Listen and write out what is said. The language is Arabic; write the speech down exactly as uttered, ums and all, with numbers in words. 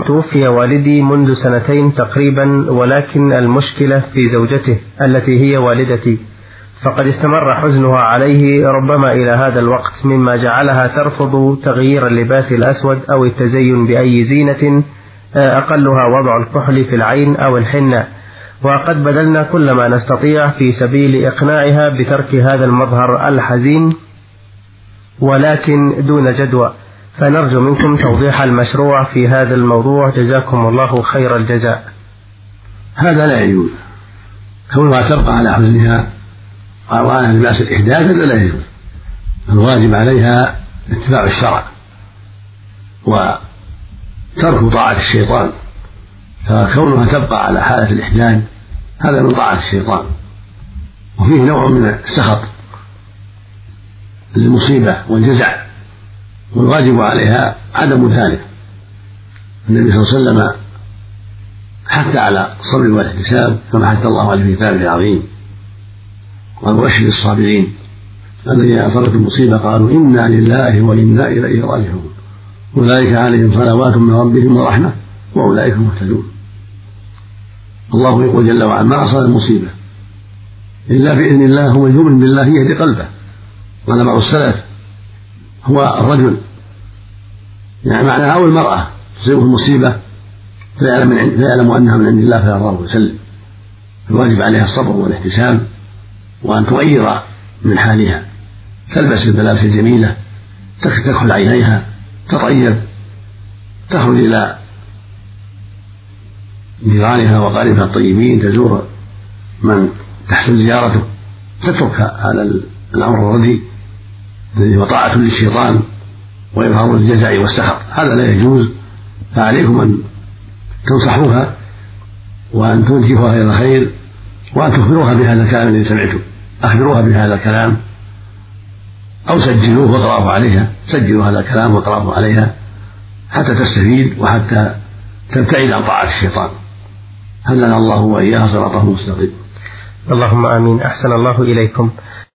توفي والدي منذ سنتين تقريبا، ولكن المشكلة في زوجته التي هي والدتي، فقد استمر حزنها عليه ربما إلى هذا الوقت، مما جعلها ترفض تغيير اللباس الأسود أو التزين بأي زينة أقلها وضع الكحل في العين أو الحنة، وقد بذلنا كل ما نستطيع في سبيل إقناعها بترك هذا المظهر الحزين ولكن دون جدوى، فنرجو منكم توضيح المشروع في هذا الموضوع، جزاكم الله خير الجزاء. هذا لا يجوز، كونها تبقى على حزنها وعلى لباس الإحداث هذا لا يجوز، الواجب عليها اتباع الشرع وترك طاعة الشيطان، فكونها تبقى على حالة الإحداث هذا من طاعة الشيطان، وفيه نوع من السخط للمصيبة والجزع، والواجب عليها عدم ذلك. النبي صلى الله عليه وسلم حث على الصبر والاحتساب كما حث الله عليه في كتابه العظيم، قال وبشر الصابرين الذين أصابتهم المصيبة قالوا إنا لله وإنا إليه راجعون أولئك عليهم صلوات من ربهم ورحمة وأولئك مهتدون. الله يقول جل وعلا ما أصاب المصيبة إلا بإذن الله، هو يؤمن بالله يهدي قلبه. قال بعض السلف هو الرجل، يعني معناها أو المرأة تصيبه المصيبة فيعلم, فيعلم أنها من عند الله فيرضاه ويسلم. الواجب عليها الصبر والاحتساب، وأن تغير من حالها، تلبس الملابس الجميلة، تكحل عينيها، تطيب، تخرج إلى جيرانها وقاربها الطيبين، تزور من تحسن زيارته، تترك هذا الأمر الرديء الذي هو طاعة للشيطان ويظهر الجزع والسخط، هذا لا يجوز. فعليكم أن تنصحوها وأن توجهوها إلى الخير وأن تخبروها بهذا الكلام الذي سمعته، أخبروها بهذا الكلام أو سجلوه واقرأوه عليها، سجلوا هذا الكلام واقرأوه عليها حتى تستفيد وحتى تبتعد عن طاعة الشيطان. هدنا الله وإياها صراطه المستقيم. اللهم آمين. أحسن الله إليكم.